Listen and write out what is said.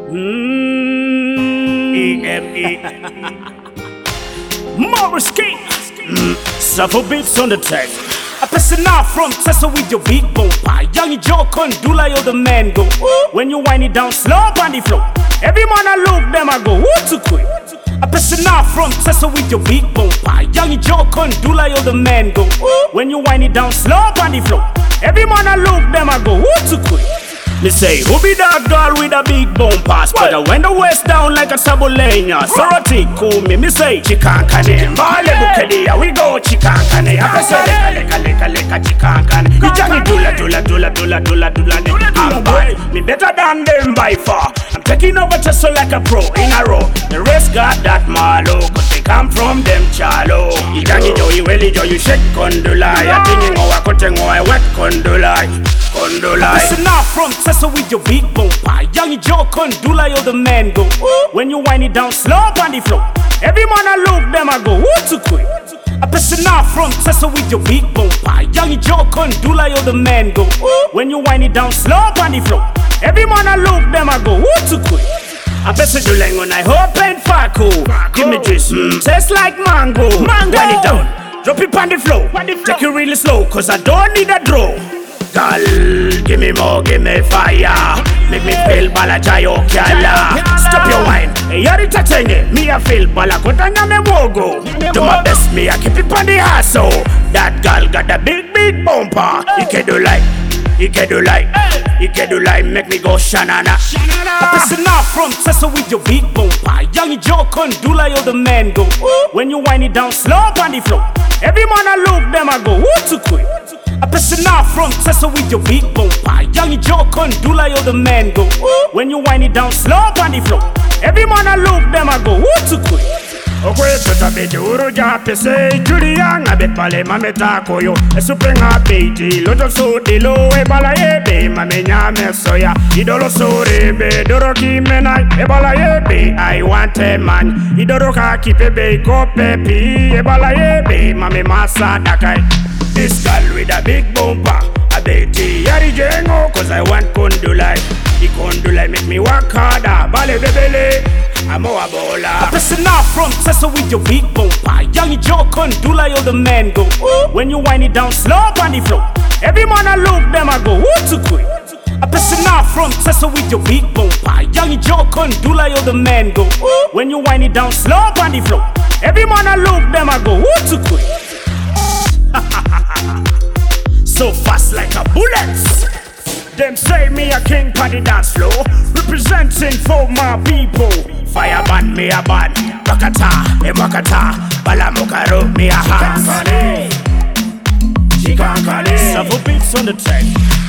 E-M-E Morris King Suffer beats on the track. A person off from Tessa with your big bumper. Young Joe Condula, you're the man go. When you wind it down slow on the floor. Every man I look, them I go, woo too quick. A person off from Tessa with your big bumper. Young Joe Condula, you're the man go. When you wind it down slow on the floor. Every man I look, them I go, woo too quick. Me say, who be that girl with a big bumper? Spread her when the waist down like a Sabulena. Soroti cool me say, Chikankane. Male bukedia, we go Chikankane. I say, leka Chikankane. You jangi dula. I'm bad, me better than them by far. I'm taking over just so like a pro in a row. The rest got that malo, cause they come from them chalo. You jangi jo, you welly jo, you shake kondula. Ya tingi ngowa kote ngowa wet kondula. Listen now from Tessa with your big bumper. Young Joe Condula, you're the man go. When you wind it down slow on the floor. Every man I look, them I go, woo too quick. A person now from Tessa with your big bumper. Young Joe Condula, you're the man go. When you wind it down slow on the floor. Every man I look, them I go, woo too quick. I bet you do when I hope and Faco. Give me this, tastes like mango. Wind it down, drop it on the floor. Take it really slow, cause I don't need a draw. Girl, give me more, give me fire. Make me feel balajayo kyala. Stop your wine, yari tatenge. Me I feel balakotanya me wogo. Do my best, me I keep it on the hustle. That girl got a big bumper. You can do like, make me go shanana. A person off from Tessa with your big bumper. Young Joe Condula, you're the man go. When you wind it down slow on the floor. Every man I look, them I go, woo too quick. A person off from Tessa with your big bumper. Young Joe Condula, you're the man go. When you wind it down slow on the floor. Every man I look, them I go, woo too quick. Okwe tota beti uruja pese Julian abe pale mame tako yo Esupenga beti loto so dilo Ebala yebe mame nyame soya Idolo so rebe doro kimena Ebala yebe I want a man Idoro ka kipebe ko pepi Ebala yebe mame masa dakai. This girl with a big bumper I beti yari jengo cause I want kondulai The kondulai make me work harder Bale bebele I'm a baller. A person off from Tessa with your big bumper. Young Joe Condula, you're the man go. When you wind it down slow on the floor. Every man I look, them I go, woo too quick. A person off from Tessa with your big bumper. Young Joe Condula, you're the man go. When you wind it down slow on the floor. Every man I look, them I go, woo too quick. So fast like a bullet. Them say me a king on the dance floor. Representing for my people. Fire band me a band. Rakata, emakata. Balamukaro me a hand. Chikankale. Several beats on the track.